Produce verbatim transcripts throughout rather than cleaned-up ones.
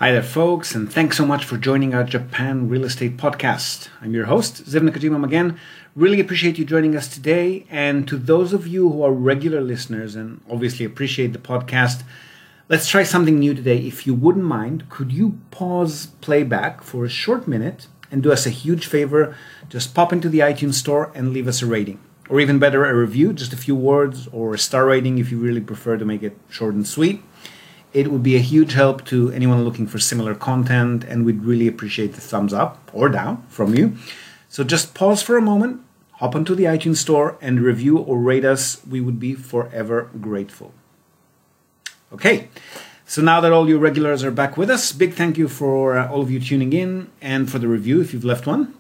Hi there, folks, and thanks so much for joining our Japan Real Estate Podcast. I'm your host, Ziv Nakajima again. Really appreciate you joining us today. And to those of you who are regular listeners and obviously appreciate the podcast, let's try something new today. If you wouldn't mind, could you pause playback for a short minute and do us a huge favor? Just pop into the iTunes store and leave us a rating. Or even better, a review, just a few words, or a star rating if you really prefer to make it short and sweet. It would be a huge help to anyone looking for similar content, and we'd really appreciate the thumbs up or down from you. So just pause for a moment, hop onto the iTunes store, and review or rate us. We would be forever grateful. Okay, so now that all you regulars are back with us, big thank you for uh, all of you tuning in and for the review if you've left one.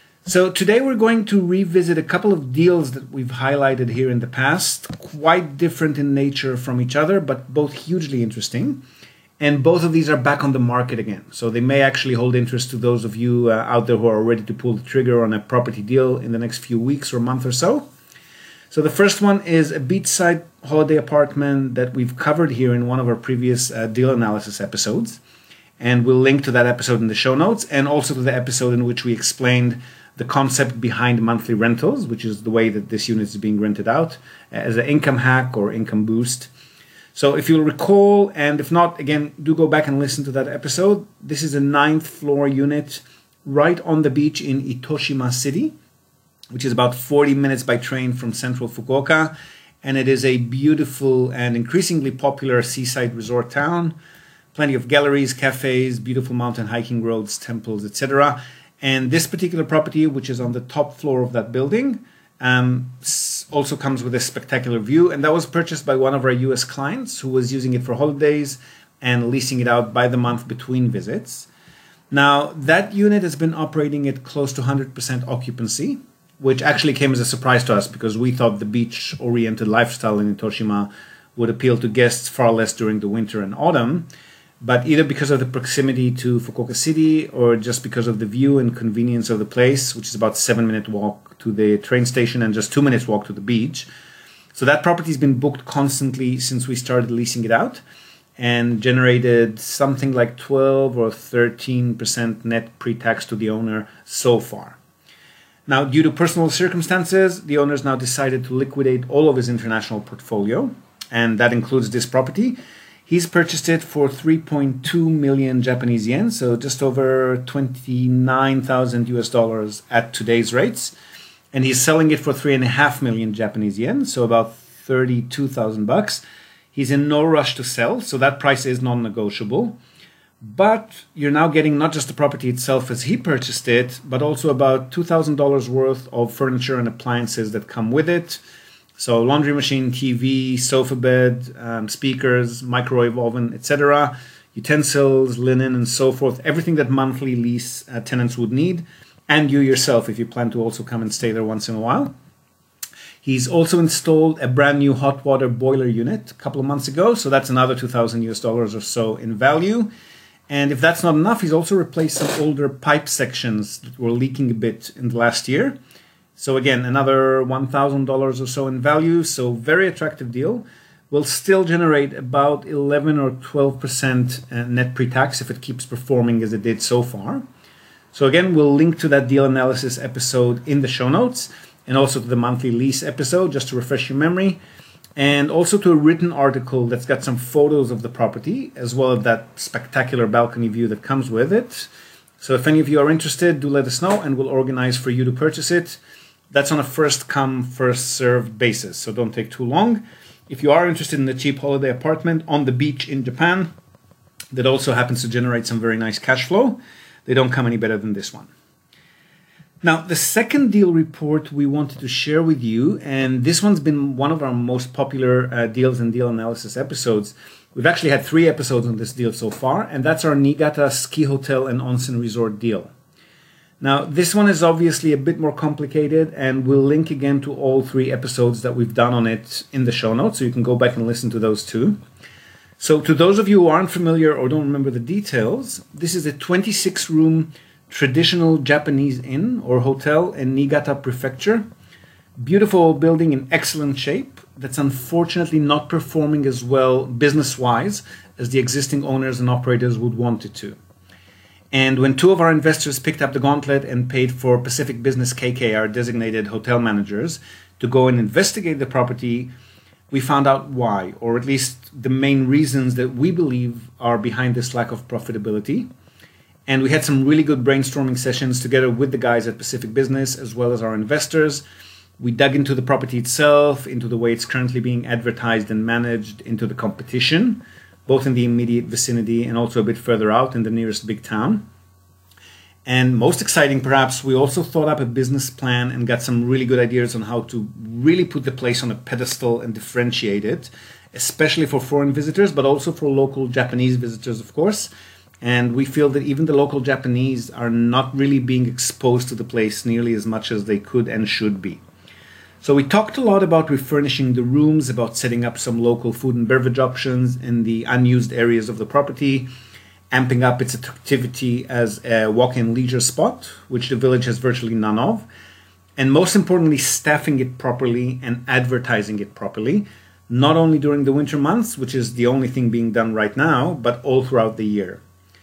So today we're going to revisit a couple of deals that we've highlighted here in the past, quite different in nature from each other, but both hugely interesting. And both of these are back on the market again. So they may actually hold interest to those of you uh, out there who are ready to pull the trigger on a property deal in the next few weeks or month or so. So the first one is a beachside holiday apartment that we've covered here in one of our previous uh, deal analysis episodes. And we'll link to that episode in the show notes and also to the episode in which we explained the concept behind monthly rentals, which is the way that this unit is being rented out as an income hack or income boost. So if you'll recall, and if not, again, do go back and listen to that episode. This is a ninth floor unit right on the beach in Itoshima City, which is about forty minutes by train from central Fukuoka. And it is a beautiful and increasingly popular seaside resort town. Plenty of galleries, cafes, beautiful mountain hiking roads, temples, et cetera. And this particular property, which is on the top floor of that building, um, also comes with a spectacular view. And that was purchased by one of our U S clients who was using it for holidays and leasing it out by the month between visits. Now, that unit has been operating at close to one hundred percent occupancy, which actually came as a surprise to us because we thought the beach-oriented lifestyle in Itoshima would appeal to guests far less during the winter and autumn. But either because of the proximity to Fukuoka City or just because of the view and convenience of the place, which is about seven minute walk to the train station and just two minutes walk to the beach. So that property has been booked constantly since we started leasing it out and generated something like twelve or thirteen percent net pre-tax to the owner so far. Now, due to personal circumstances, the owner's now decided to liquidate all of his international portfolio, and that includes this property. He's purchased it for three point two million Japanese yen, so just over twenty-nine thousand U S dollars at today's rates. And he's selling it for three and a half million Japanese yen, so about thirty-two thousand bucks. He's in no rush to sell, so that price is non-negotiable. But you're now getting not just the property itself as he purchased it, but also about two thousand dollars worth of furniture and appliances that come with it. So laundry machine, T V, sofa bed, um, speakers, microwave oven, et cetera, utensils, linen, and so forth. Everything that monthly lease uh, tenants would need, and you yourself if you plan to also come and stay there once in a while. He's also installed a brand new hot water boiler unit a couple of months ago, so that's another two thousand U S dollars or so in value. And if that's not enough, he's also replaced some older pipe sections that were leaking a bit in the last year. So again, another one thousand dollars or so in value. So very attractive deal. Will still generate about eleven or twelve percent net pre-tax if it keeps performing as it did so far. So again, we'll link to that deal analysis episode in the show notes and also to the monthly lease episode just to refresh your memory. And also to a written article that's got some photos of the property as well as that spectacular balcony view that comes with it. So if any of you are interested, do let us know and we'll organize for you to purchase it. That's on a first come, first served basis, so don't take too long. If you are interested in a cheap holiday apartment on the beach in Japan, that also happens to generate some very nice cash flow, they don't come any better than this one. Now, the second deal report we wanted to share with you, and this one's been one of our most popular uh, deals and deal analysis episodes. We've actually had three episodes on this deal so far, and that's our Niigata Ski Hotel and Onsen Resort deal. Now, this one is obviously a bit more complicated, and we'll link again to all three episodes that we've done on it in the show notes, so you can go back and listen to those too. So to those of you who aren't familiar or don't remember the details, this is a twenty-six room traditional Japanese inn or hotel in Niigata Prefecture. Beautiful building in excellent shape that's unfortunately not performing as well business-wise as the existing owners and operators would want it to. And when two of our investors picked up the gauntlet and paid for Pacific Business K K, our designated hotel managers, to go and investigate the property, we found out why, or at least the main reasons that we believe are behind this lack of profitability. And we had some really good brainstorming sessions together with the guys at Pacific Business, as well as our investors. We dug into the property itself, into the way it's currently being advertised and managed, into the competition, both in the immediate vicinity and also a bit further out in the nearest big town. And most exciting, perhaps, we also thought up a business plan and got some really good ideas on how to really put the place on a pedestal and differentiate it, especially for foreign visitors, but also for local Japanese visitors, of course. And we feel that even the local Japanese are not really being exposed to the place nearly as much as they could and should be. So we talked a lot about refurnishing the rooms, about setting up some local food and beverage options in the unused areas of the property, amping up its activity as a walk-in leisure spot, which the village has virtually none of, and most importantly, staffing it properly and advertising it properly, not only during the winter months, which is the only thing being done right now, but all throughout the year.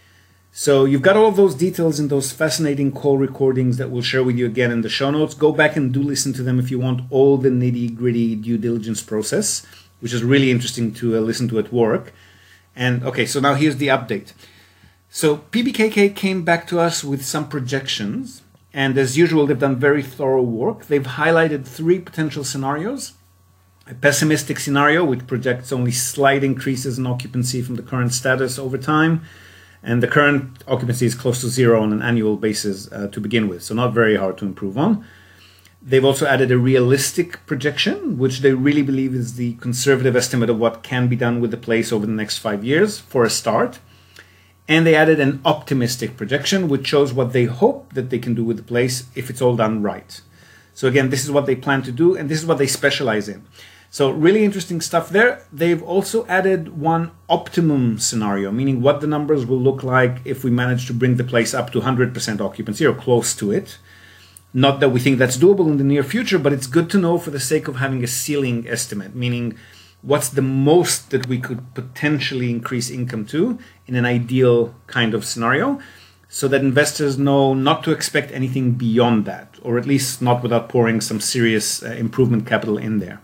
So you've got all of those details in those fascinating call recordings that we'll share with you again in the show notes. Go back and do listen to them if you want all the nitty-gritty due diligence process, which is really interesting to uh, listen to at work. And okay, so now here's the update. So P B K K came back to us with some projections, and as usual, they've done very thorough work. They've highlighted three potential scenarios. A pessimistic scenario, which projects only slight increases in occupancy from the current status over time. And the current occupancy is close to zero on an annual basis uh, to begin with, so not very hard to improve on. They've also added a realistic projection, which they really believe is the conservative estimate of what can be done with the place over the next five years for a start. And they added an optimistic projection, which shows what they hope that they can do with the place if it's all done right. So again, this is what they plan to do, and this is what they specialize in. So really interesting stuff there. They've also added one optimum scenario, meaning what the numbers will look like if we manage to bring the place up to one hundred percent occupancy or close to it. Not that we think that's doable in the near future, but it's good to know for the sake of having a ceiling estimate, meaning what's the most that we could potentially increase income to in an ideal kind of scenario, so that investors know not to expect anything beyond that, or at least not without pouring some serious uh, improvement capital in there.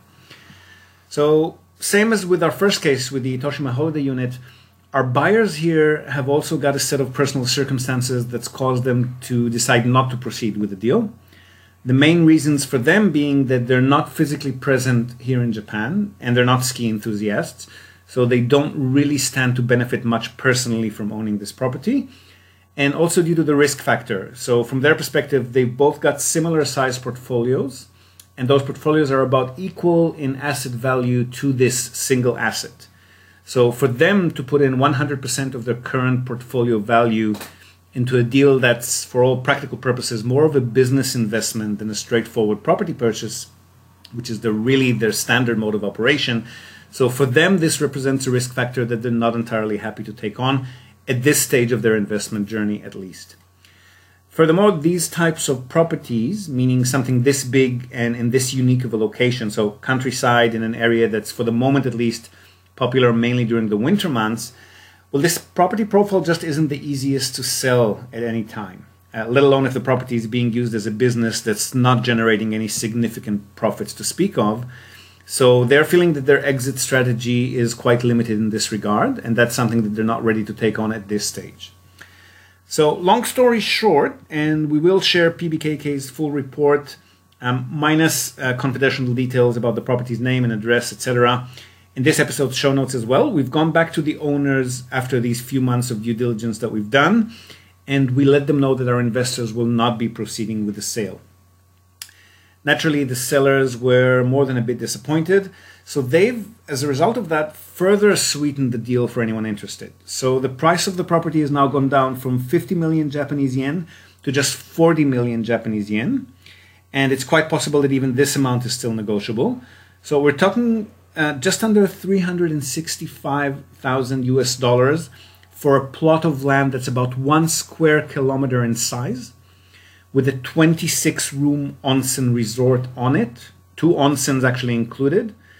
So same as with our first case with the Itoshima Holiday Unit, our buyers here have also got a set of personal circumstances that's caused them to decide not to proceed with the deal. The main reasons for them being that they're not physically present here in Japan and they're not ski enthusiasts, so they don't really stand to benefit much personally from owning this property. And also due to the risk factor. So from their perspective, they've both got similar size portfolios, and those portfolios are about equal in asset value to this single asset. So for them to put in one hundred percent of their current portfolio value into a deal that's, for all practical purposes, more of a business investment than a straightforward property purchase, which is the, really their standard mode of operation. So for them, this represents a risk factor that they're not entirely happy to take on, at this stage of their investment journey at least. Furthermore, these types of properties, meaning something this big and in this unique of a location, so countryside in an area that's, for the moment at least, popular mainly during the winter months, well, this property profile just isn't the easiest to sell at any time, uh, let alone if the property is being used as a business that's not generating any significant profits to speak of. So they're feeling that their exit strategy is quite limited in this regard, and that's something that they're not ready to take on at this stage. So long story short, and we will share P B K K's full report, um, minus uh, confidential details about the property's name and address, et cetera, in this episode's show notes as well. We've gone back to the owners after these few months of due diligence that we've done, and we let them know that our investors will not be proceeding with the sale. Naturally, the sellers were more than a bit disappointed, so they've, as a result of that, further sweetened the deal for anyone interested. So the price of the property has now gone down from fifty million Japanese yen to just forty million Japanese yen, and it's quite possible that even this amount is still negotiable. So we're talking uh, just under three hundred sixty-five thousand U S dollars for a plot of land that's about one square kilometer in size, with a twenty-six room onsen resort on it, two onsens actually included,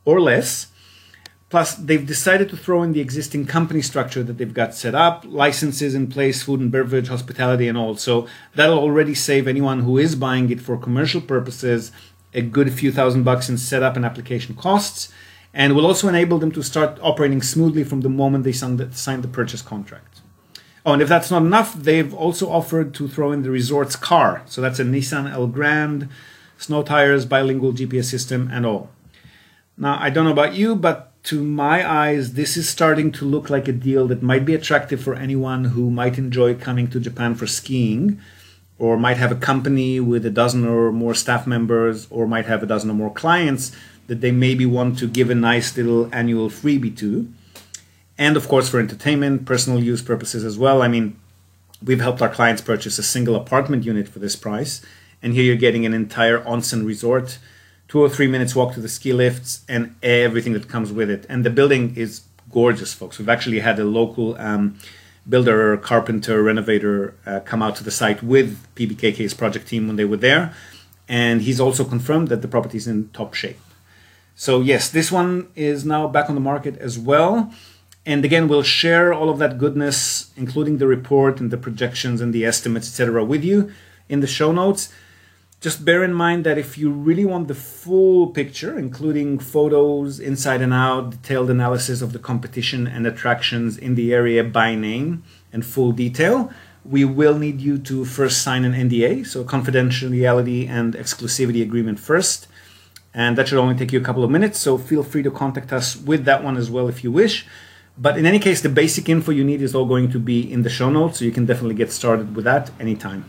or less. Plus, they've decided to throw in the existing company structure that they've got set up, licenses in place, food and beverage, hospitality, and all. So that'll already save anyone who is buying it for commercial purposes a good few thousand bucks in setup and application costs, and will also enable them to start operating smoothly from the moment they sign the, sign the purchase contract. Oh, and if that's not enough, they've also offered to throw in the resort's car. So that's a Nissan Elgrand, snow tires, bilingual G P S system, and all. Now, I don't know about you, but to my eyes, this is starting to look like a deal that might be attractive for anyone who might enjoy coming to Japan for skiing, or might have a company with a dozen or more staff members, or might have a dozen or more clients that they maybe want to give a nice little annual freebie to. And of course, for entertainment, personal use purposes as well. I mean, we've helped our clients purchase a single apartment unit for this price. And here you're getting an entire onsen resort, two or three minutes walk to the ski lifts, and everything that comes with it. And the building is gorgeous, folks. We've actually had a local um, builder, carpenter, renovator uh, come out to the site with P B K K's project team when they were there. And he's also confirmed that the property is in top shape. So yes, this one is now back on the market as well. And again, we'll share all of that goodness, including the report and the projections and the estimates, et cetera, with you in the show notes. Just bear in mind that if you really want the full picture, including photos, inside and out, detailed analysis of the competition and attractions in the area by name and full detail, we will need you to first sign an N D A, so confidentiality and exclusivity agreement first. And that should only take you a couple of minutes, so feel free to contact us with that one as well if you wish. But in any case, the basic info you need is all going to be in the show notes, so you can definitely get started with that anytime.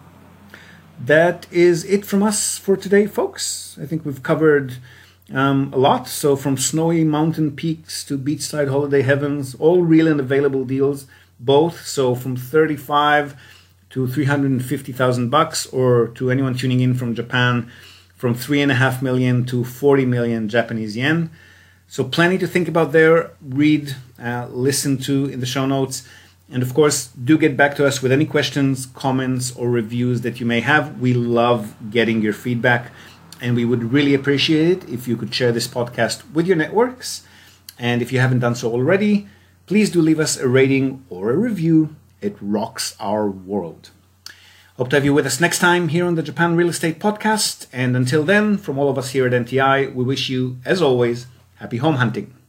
That is it from us for today, folks. I think we've covered um, a lot. So from snowy mountain peaks to beachside holiday heavens, all real and available deals, both. So from thirty-five to three hundred fifty thousand bucks, or to anyone tuning in from Japan, from three and a half million to forty million Japanese yen. So plenty to think about there, read, uh, listen to in the show notes. And of course, do get back to us with any questions, comments, or reviews that you may have. We love getting your feedback, and we would really appreciate it if you could share this podcast with your networks. And if you haven't done so already, please do leave us a rating or a review. It rocks our world. Hope to have you with us next time here on the Japan Real Estate Podcast. And until then, from all of us here at N T I, we wish you, as always, happy home hunting.